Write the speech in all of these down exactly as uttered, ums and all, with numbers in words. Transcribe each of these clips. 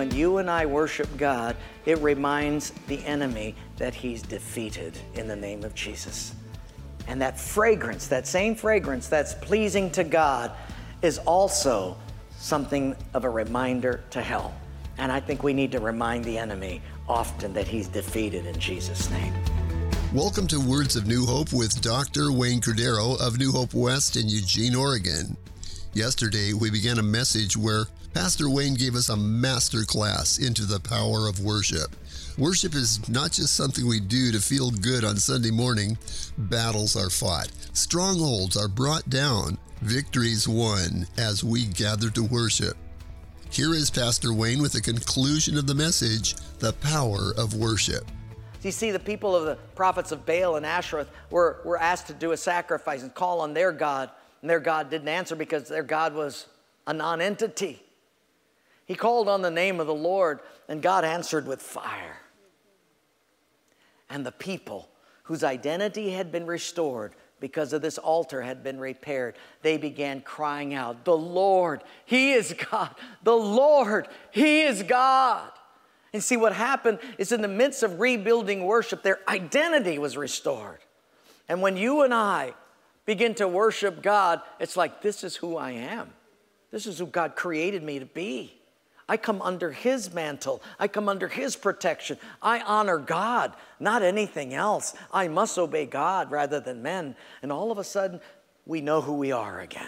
when you and I worship God, it reminds the enemy that he's defeated in the name of Jesus. And that fragrance, that same fragrance that's pleasing to God, is also something of a reminder to hell. And I think we need to remind the enemy often that he's defeated in Jesus' name. Welcome to Words of New Hope with Doctor Wayne Cordeiro of New Hope West in Eugene, Oregon. Yesterday, we began a message where Pastor Wayne gave us a master class into the power of worship. Worship is not just something we do to feel good on Sunday morning. Battles are fought. Strongholds are brought down. Victories won as we gather to worship. Here is Pastor Wayne with the conclusion of the message, the power of worship. You see, the people of the prophets of Baal and Asherah were, were asked to do a sacrifice and call on their God, and their God didn't answer because their God was a non-entity. He called on the name of the Lord, and God answered with fire. And the people whose identity had been restored because of this altar had been repaired, they began crying out, "The Lord, He is God. The Lord, He is God." And see, what happened is in the midst of rebuilding worship, their identity was restored. And when you and I begin to worship God, it's like, this is who I am. This is who God created me to be. I come under His mantle. I come under His protection. I honor God, not anything else. I must obey God rather than men. And all of a sudden, we know who we are again.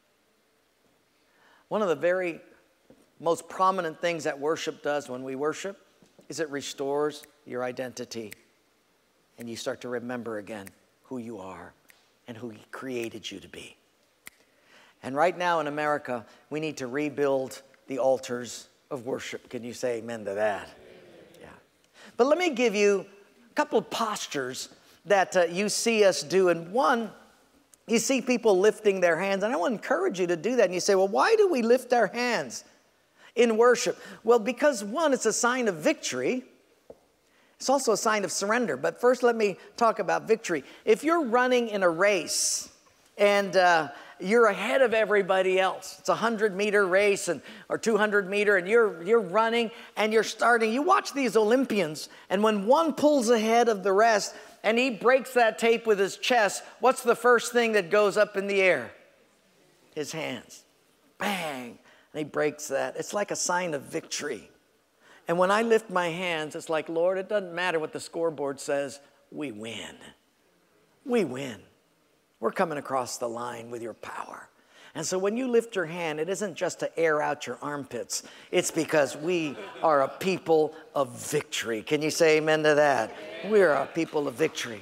One of the very most prominent things that worship does when we worship is it restores your identity. And you start to remember again who you are and who He created you to be. And right now in America, we need to rebuild the altars of worship. Can you say amen to that? Yeah. But let me give you a couple of postures that uh, you see us do. And one, you see people lifting their hands. And I want to encourage you to do that. And you say, well, why do we lift our hands in worship? Well, because one, it's a sign of victory. It's also a sign of surrender. But first, let me talk about victory. If you're running in a race and uh, you're ahead of everybody else, it's a hundred meter race and or two hundred meter, and you're you're running and you're starting. You watch these Olympians, and when one pulls ahead of the rest and he breaks that tape with his chest, what's the first thing that goes up in the air? His hands. Bang. And he breaks that. It's like a sign of victory. And when I lift my hands, it's like, Lord, it doesn't matter what the scoreboard says. We win. We win. We're coming across the line with your power. And so when you lift your hand, it isn't just to air out your armpits. It's because we are a people of victory. Can you say amen to that? We are a people of victory.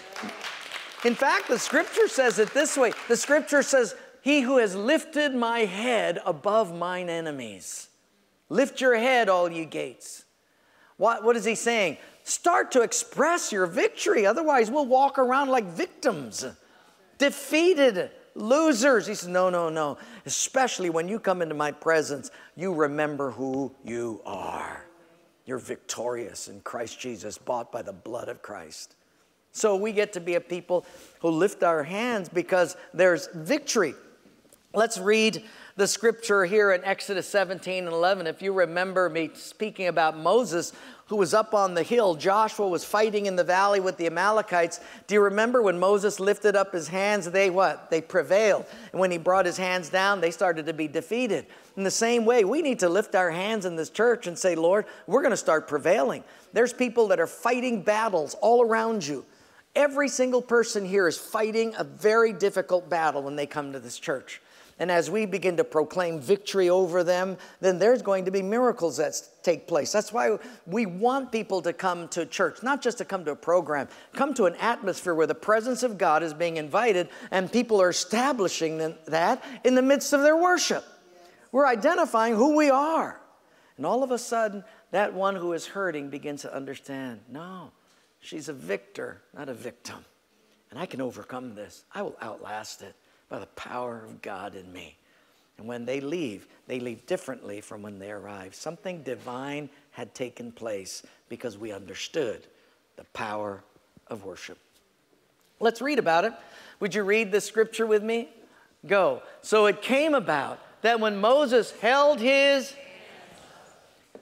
In fact, the scripture says it this way. The scripture says, He who has lifted my head above mine enemies. Lift your head, all you gates. What, what is he saying? Start to express your victory. Otherwise, we'll walk around like victims, defeated, losers. He says, no, no, no. Especially when you come into my presence, you remember who you are. You're victorious in Christ Jesus, bought by the blood of Christ. So we get to be a people who lift our hands because there's victory. Let's read the scripture here in Exodus seventeen and eleven. If you remember me speaking about Moses, who was up on the hill, Joshua was fighting in the valley with the Amalekites. Do you remember when Moses lifted up his hands, they what? They prevailed. And when he brought his hands down, they started to be defeated. In the same way, we need to lift our hands in this church and say, Lord, we're going to start prevailing. There's people that are fighting battles all around you. Every single person here is fighting a very difficult battle when they come to this church. And as we begin to proclaim victory over them, then there's going to be miracles that take place. That's why we want people to come to church, not just to come to a program, come to an atmosphere where the presence of God is being invited and people are establishing that in the midst of their worship. We're identifying who we are. And all of a sudden, that one who is hurting begins to understand, no, she's a victor, not a victim. And I can overcome this. I will outlast it by the power of God in me. And when they leave, they leave differently from when they arrived. Something divine had taken place because we understood the power of worship. Let's read about it. Would you read the scripture with me? Go. So it came about that when Moses held his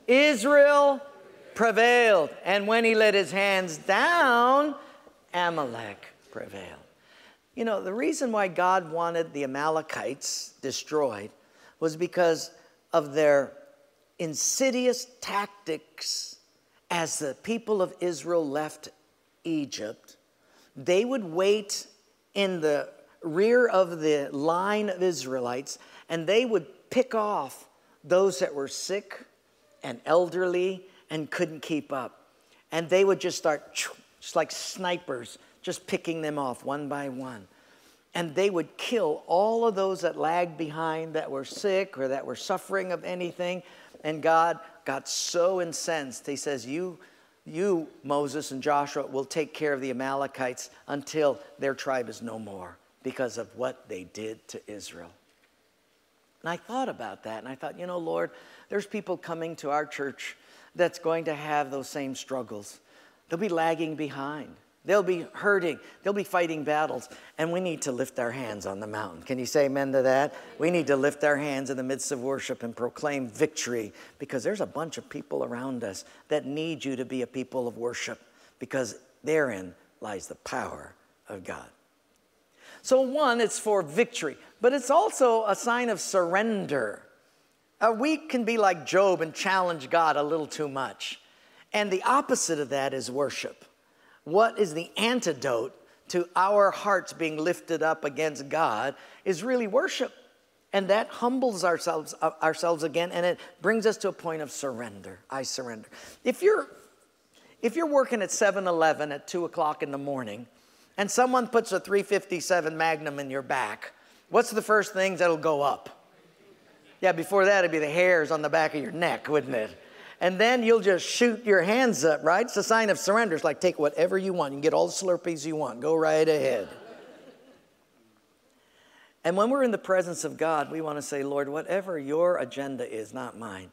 Israel prevailed. And when he let his hands down, Amalek prevailed. You know, the reason why God wanted the Amalekites destroyed was because of their insidious tactics as the people of Israel left Egypt. They would wait in the rear of the line of Israelites, and they would pick off those that were sick and elderly and couldn't keep up. And they would just start, just like snipers, just picking them off one by one. And they would kill all of those that lagged behind, that were sick or that were suffering of anything. And God got so incensed. He says, you, you, Moses and Joshua, will take care of the Amalekites until their tribe is no more, because of what they did to Israel. And I thought about that, and I thought, you know, Lord, there's people coming to our church that's going to have those same struggles. They'll be lagging behind. They'll be hurting. They'll be fighting battles. And we need to lift our hands on the mountain. Can you say amen to that? We need to lift our hands in the midst of worship and proclaim victory, because there's a bunch of people around us that need you to be a people of worship, because therein lies the power of God. So one, it's for victory, but it's also a sign of surrender. Uh, we can be like Job and challenge God a little too much. And the opposite of that is worship. What is the antidote to our hearts being lifted up against God is really worship. And that humbles ourselves, uh, ourselves again, and it brings us to a point of surrender. I surrender. If you're, if you're working at seven eleven at two o'clock in the morning, and someone puts a three fifty-seven Magnum in your back, what's the first thing that'll go up? Yeah, before that, it'd be the hairs on the back of your neck, wouldn't it? And then you'll just shoot your hands up, right? It's a sign of surrender. It's like, take whatever you want. You can get all the Slurpees you want. Go right ahead. And when we're in the presence of God, we want to say, Lord, whatever your agenda is, not mine,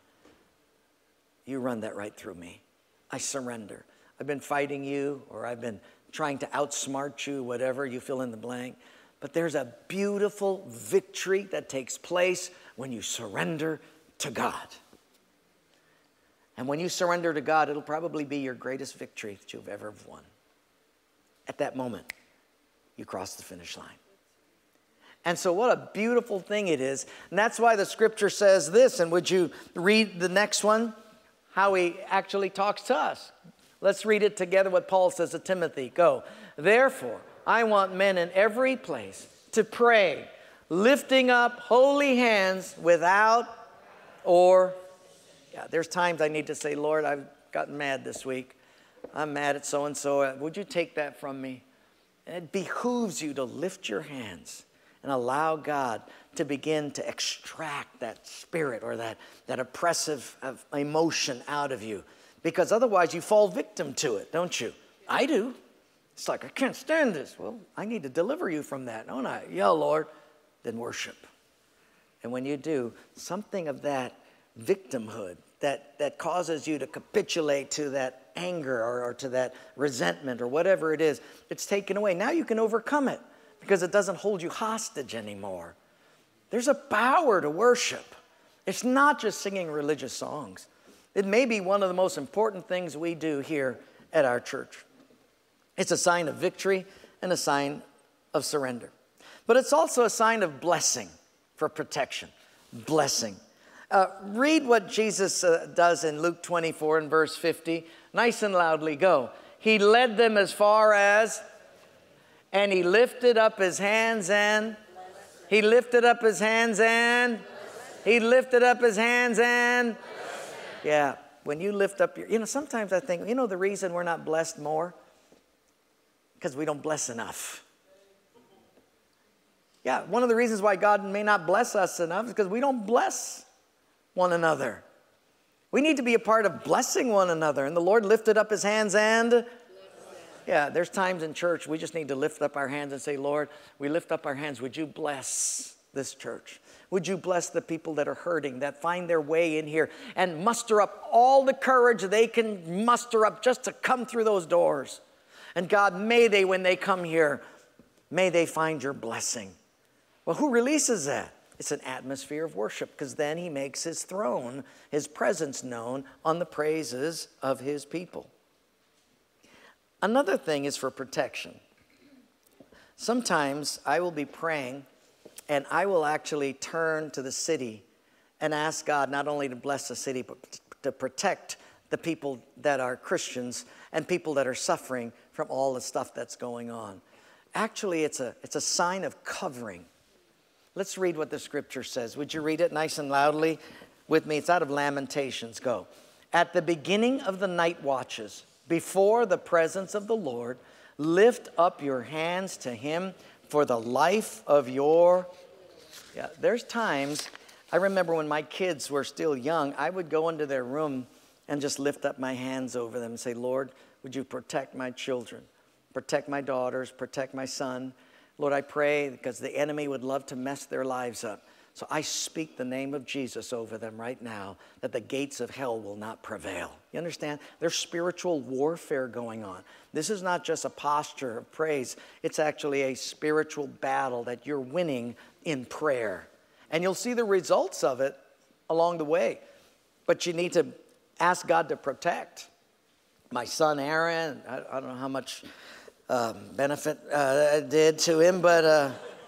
you run that right through me. I surrender. I've been fighting you, or I've been trying to outsmart you, whatever, you fill in the blank. But there's a beautiful victory that takes place when you surrender to God. And when you surrender to God, it'll probably be your greatest victory that you've ever won. At that moment, you cross the finish line. And so what a beautiful thing it is. And that's why the scripture says this. And would you read the next one? How he actually talks to us. Let's read it together, what Paul says to Timothy. Go. Therefore, I want men in every place to pray, lifting up holy hands without or... Yeah, there's times I need to say, Lord, I've gotten mad this week. I'm mad at so-and-so. Would you take that from me? And it behooves you to lift your hands and allow God to begin to extract that spirit or that, that oppressive emotion out of you. Because otherwise you fall victim to it, don't you? I do. It's like, I can't stand this. Well, I need to deliver you from that, don't I? Yeah, Lord. Then worship. And when you do, something of that victimhood that, that causes you to capitulate to that anger or, or to that resentment or whatever it is, it's taken away. Now you can overcome it because it doesn't hold you hostage anymore. There's a power to worship. It's not just singing religious songs. It may be one of the most important things we do here at our church. It's a sign of victory and a sign of surrender. But it's also a sign of blessing for protection. Blessing. Uh, read what Jesus uh, does in Luke twenty-four and verse fifty. Nice and loudly, go. He led them as far as, and he lifted up his hands and, he lifted up his hands and, he lifted up his hands and, yeah, when you lift up your, you know, sometimes I think, you know the reason we're not blessed more? Because we don't bless enough. Yeah, one of the reasons why God may not bless us enough is because we don't bless one another. We need to be a part of blessing one another. And the Lord lifted up his hands and, yeah, there's times in church we just need to lift up our hands and say, Lord, we lift up our hands. Would you bless this church? Would you bless the people that are hurting, that find their way in here and muster up all the courage they can muster up just to come through those doors? And God, may they, when they come here, may they find your blessing. Well, who releases that? It's an atmosphere of worship, because then he makes his throne, his presence known on the praises of his people. Another thing is for protection. Sometimes I will be praying and I will actually turn to the city and ask God not only to bless the city, but to protect the people that are Christians and people that are suffering from all the stuff that's going on. Actually, it's a, it's a sign of covering. Let's read what the scripture says. Would you read it nice and loudly with me? It's out of Lamentations. Go. At the beginning of the night watches, before the presence of the Lord, lift up your hands to him for the life of your... Yeah, there's times, I remember when my kids were still young, I would go into their room and just lift up my hands over them and say, Lord, would you protect my children? Protect my daughters, protect my son. Lord, I pray because the enemy would love to mess their lives up. So I speak the name of Jesus over them right now, that the gates of hell will not prevail. You understand? There's spiritual warfare going on. This is not just a posture of praise. It's actually a spiritual battle that you're winning in prayer. And you'll see the results of it along the way. But you need to ask God to protect. My son Aaron, I, I don't know how much um, benefit uh, it did to him, but... Uh,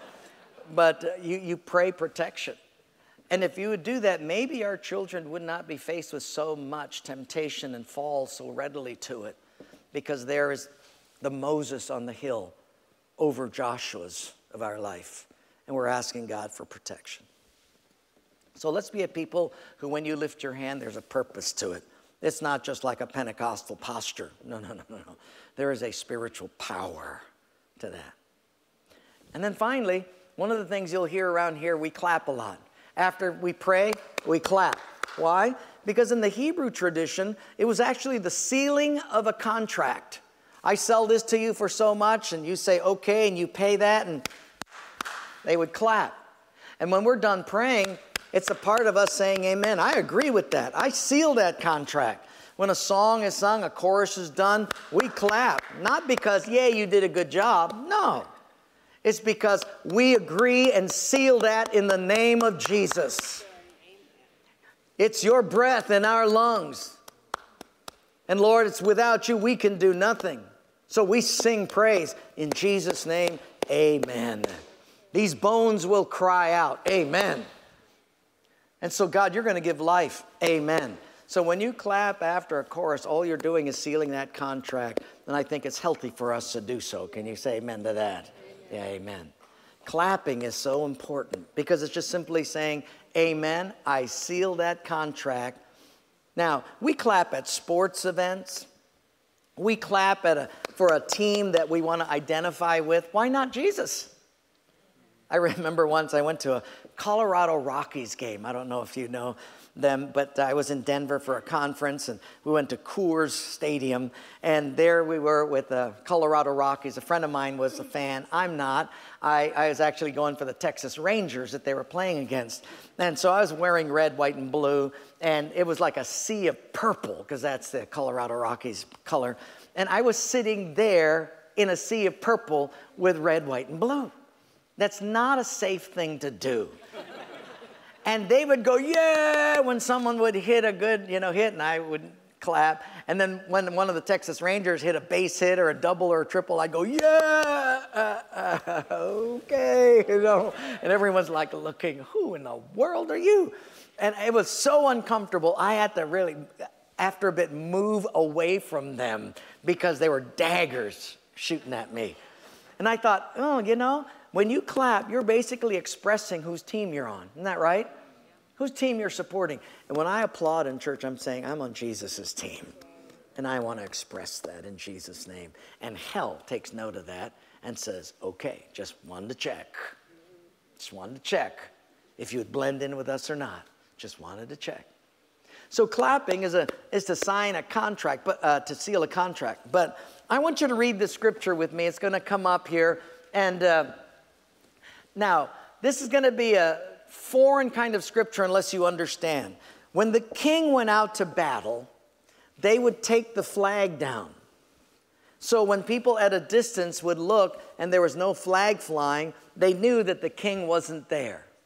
But you, you pray protection. And if you would do that, maybe our children would not be faced with so much temptation and fall so readily to it, because there is the Moses on the hill over Joshua's of our life. And we're asking God for protection. So let's be a people who, when you lift your hand, there's a purpose to it. It's not just like a Pentecostal posture. No, no, no, no, no. There is a spiritual power to that. And then finally, one of the things you'll hear around here, we clap a lot. After we pray, we clap. Why? Because in the Hebrew tradition, it was actually the sealing of a contract. I sell this to you for so much, and you say, okay, and you pay that, and they would clap. And when we're done praying, it's a part of us saying, amen, I agree with that. I seal that contract. When a song is sung, a chorus is done, we clap. Not because, yeah, you did a good job. No. It's because we agree and seal that in the name of Jesus. It's your breath in our lungs. And Lord, it's without you, we can do nothing. So we sing praise in Jesus' name, amen. These bones will cry out, amen. And so God, you're going to give life, amen. So when you clap after a chorus, all you're doing is sealing that contract. And I think it's healthy for us to do so. Can you say amen to that? Yeah, amen. Clapping is so important because it's just simply saying, amen, I seal that contract. Now, we clap at sports events. We clap at a, for a team that we want to identify with. Why not Jesus? I remember once I went to a Colorado Rockies game. I don't know if you know them, but I was in Denver for a conference, and we went to Coors Stadium, and there we were with the Colorado Rockies. A friend of mine was a fan. I'm not. I, I was actually going for the Texas Rangers that they were playing against. And so I was wearing red, white, and blue, and it was like a sea of purple, because that's the Colorado Rockies color. And I was sitting there in a sea of purple with red, white, and blue. That's not a safe thing to do. And they would go, yeah, when someone would hit a good, you know, hit, and I would clap. And then when one of the Texas Rangers hit a base hit or a double or a triple, I'd go, yeah, uh, uh, okay, you know. And everyone's like looking, who in the world are you? And it was so uncomfortable, I had to really, after a bit, move away from them because they were daggers shooting at me. And I thought, oh, you know, when you clap, you're basically expressing whose team you're on. Isn't that right? Whose team you're supporting. And when I applaud in church, I'm saying I'm on Jesus' team. And I want to express that in Jesus' name. And hell takes note of that and says, okay, just wanted to check. Just wanted to check if you would blend in with us or not. Just wanted to check. So clapping is, a, is to sign a contract, but uh, to seal a contract. But I want you to read the scripture with me. It's going to come up here. And... Uh, Now, this is going to be a foreign kind of scripture unless you understand. When the king went out to battle, they would take the flag down. So when people at a distance would look and there was no flag flying, they knew that the king wasn't there.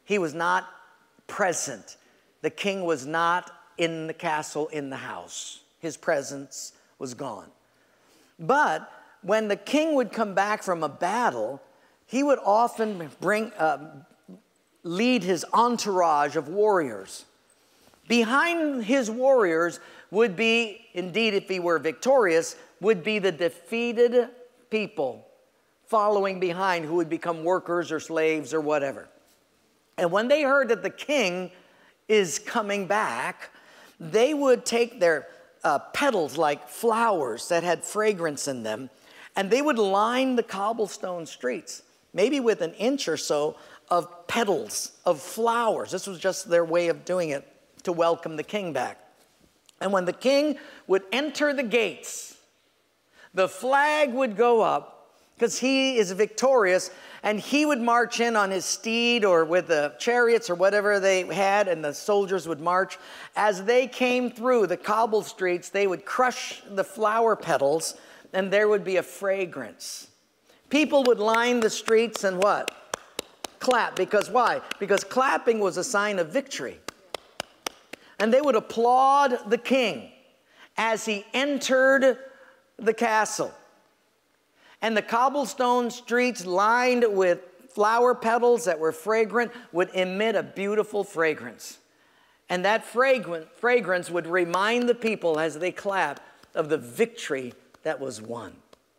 He was not present. The king was not in the castle, in the house. His presence was gone. But when the king would come back from a battle, he would often bring, uh, lead his entourage of warriors. Behind his warriors would be, indeed, if he were victorious, would be the defeated people following behind who would become workers or slaves or whatever. And when they heard that the king is coming back, they would take their uh, petals like flowers that had fragrance in them, and they would line the cobblestone streets, maybe with an inch or so of petals of flowers. This was just their way of doing it to welcome the king back. And when the king would enter the gates, the flag would go up because he is victorious, and he would march in on his steed or with the chariots or whatever they had, and the soldiers would march. As they came through the cobble streets, they would crush the flower petals, and there would be a fragrance. People would line the streets and what? Clap. Because why? Because clapping was a sign of victory. And they would applaud the king as he entered the castle. And the cobblestone streets lined with flower petals that were fragrant would emit a beautiful fragrance. And that fragrant, fragrance would remind the people as they clapped of the victory that was won.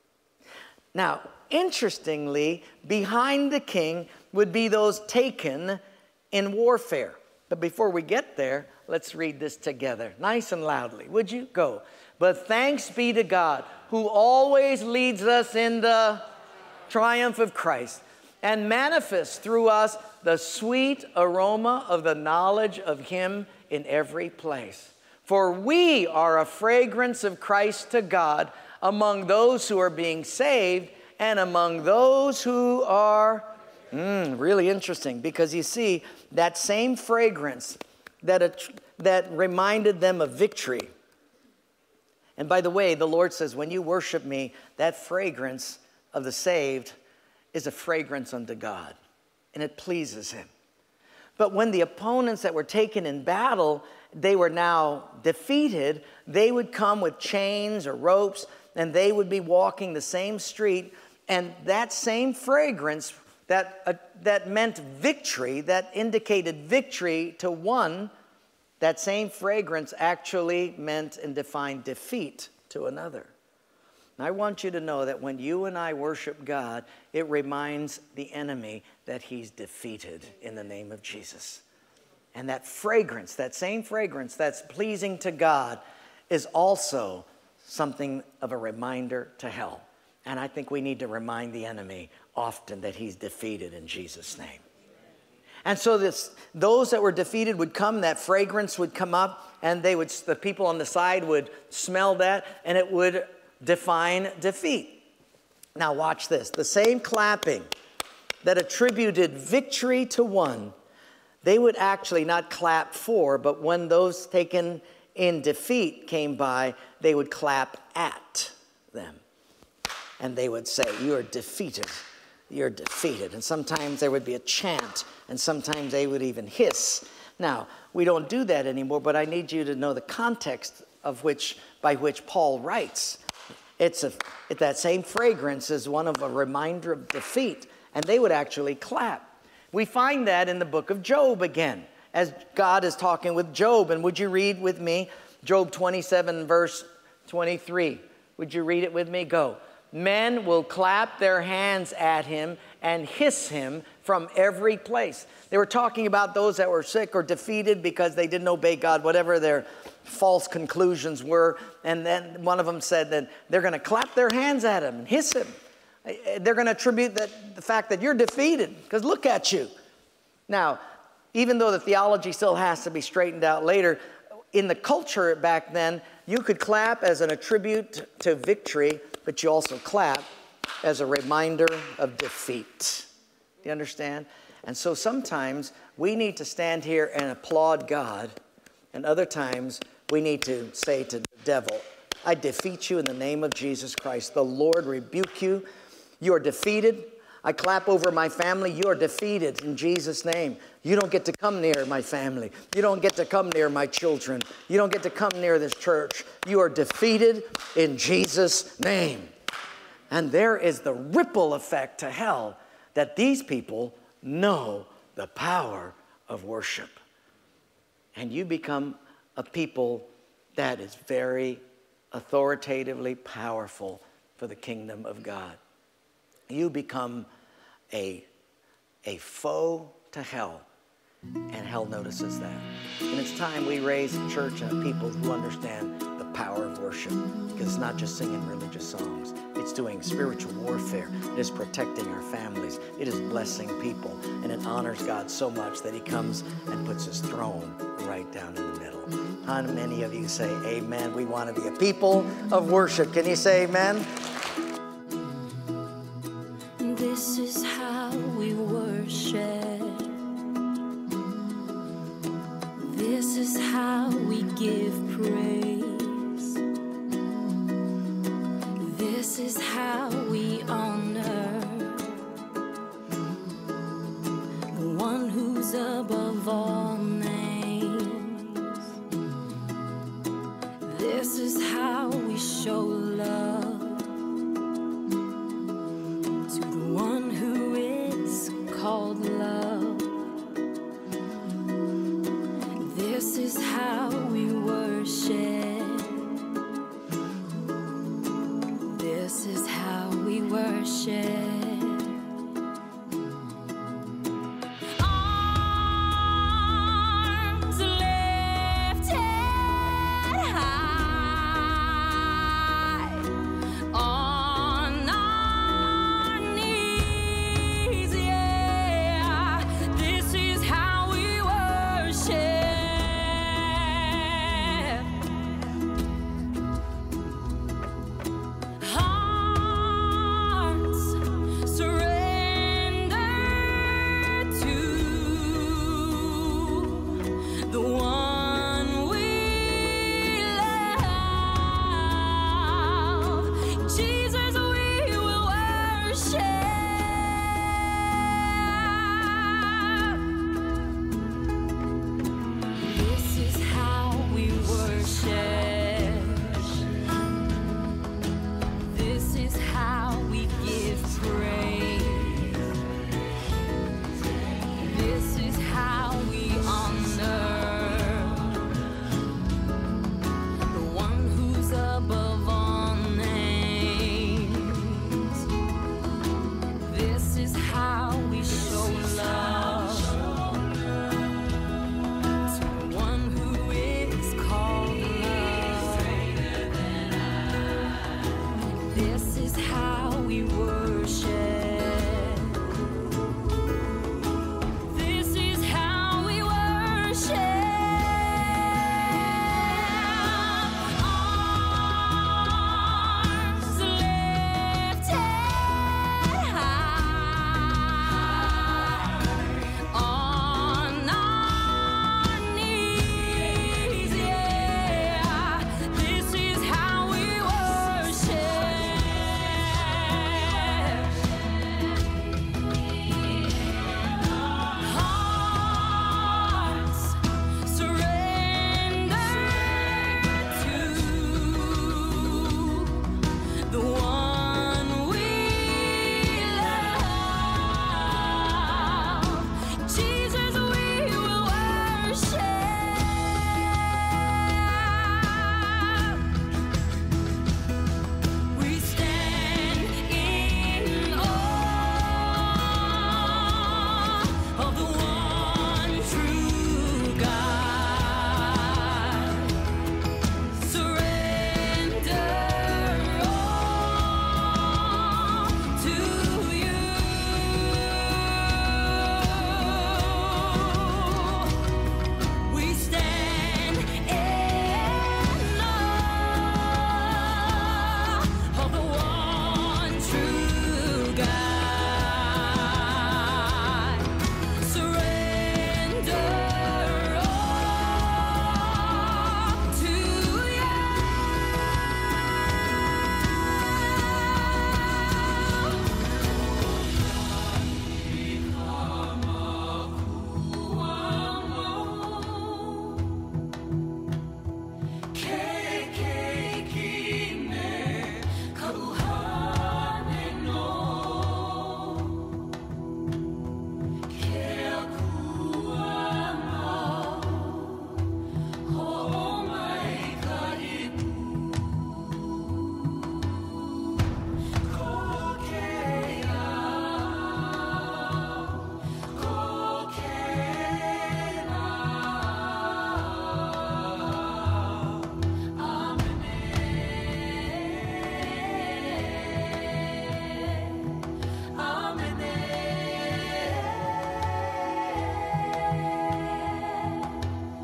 Now, interestingly, behind the king would be those taken in warfare. But before we get there, let's read this together, nice and loudly. Would you? Go. But thanks be to God, who always leads us in the triumph of Christ and manifests through us the sweet aroma of the knowledge of him in every place. For we are a fragrance of Christ to God among those who are being saved and among those who are, mm, really interesting, because you see, that same fragrance that, it, that reminded them of victory. And by the way, the Lord says, when you worship me, that fragrance of the saved is a fragrance unto God, and it pleases him. But when the opponents that were taken in battle, they were now defeated, they would come with chains or ropes, and they would be walking the same street, and that same fragrance that, uh, that meant victory, that indicated victory to one, that same fragrance actually meant and defined defeat to another. And I want you to know that when you and I worship God, it reminds the enemy that he's defeated in the name of Jesus. And that fragrance, that same fragrance that's pleasing to God, is also something of a reminder to hell. And I think we need to remind the enemy often that he's defeated in Jesus' name. And so this, those that were defeated would come, that fragrance would come up, and they would, the people on the side would smell that, and it would define defeat. Now watch this. The same clapping that attributed victory to one, they would actually not clap for, but when those taken in defeat came by, they would clap at them. And they would say, you are defeated. You're defeated. And sometimes there would be a chant, and sometimes they would even hiss. Now, we don't do that anymore, but I need you to know the context of which, by which Paul writes. It's a, that same fragrance is one of a reminder of defeat, and they would actually clap. We find that in the book of Job again, as God is talking with Job. And would you read with me Job twenty-seven, verse twenty-three? Would you read it with me? Go. Men will clap their hands at him and hiss him from every place. They were talking about those that were sick or defeated because they didn't obey God, whatever their false conclusions were. And then one of them said that they're going to clap their hands at him and hiss him. They're going to attribute that, the fact that you're defeated because look at you. Now, even though the theology still has to be straightened out later, in the culture back then, you could clap as an attribute to victory, but you also clap as a reminder of defeat. Do you understand? And so sometimes we need to stand here and applaud God, and other times we need to say to the devil, I defeat you in the name of Jesus Christ. The Lord rebuke you. You are defeated. I clap over my family. You are defeated in Jesus' name. You don't get to come near my family. You don't get to come near my children. You don't get to come near this church. You are defeated in Jesus' name. And there is the ripple effect to hell that these people know the power of worship. And you become a people that is very authoritatively powerful for the kingdom of God. You become a, a foe to hell, and hell notices that. And it's time we raise a church and a people who understand the power of worship, because it's not just singing religious songs. It's doing spiritual warfare. It is protecting our families. It is blessing people, and it honors God so much that he comes and puts his throne right down in the middle. How many of you say amen? We want to be a people of worship. Can you say amen? This is how we worship. This is how we give praise. This is how we honor the one who's above all names. This is how we show love called love. This is how we worship. This is how we worship. Arms lifted high on our knees. This is how we worship. Hearts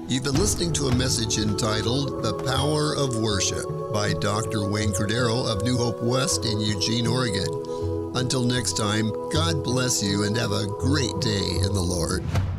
You've been listening to a message entitled The Power of Worship by Doctor Wayne Cordero of New Hope West in Eugene, Oregon. Until next time, God bless you and have a great day in the Lord.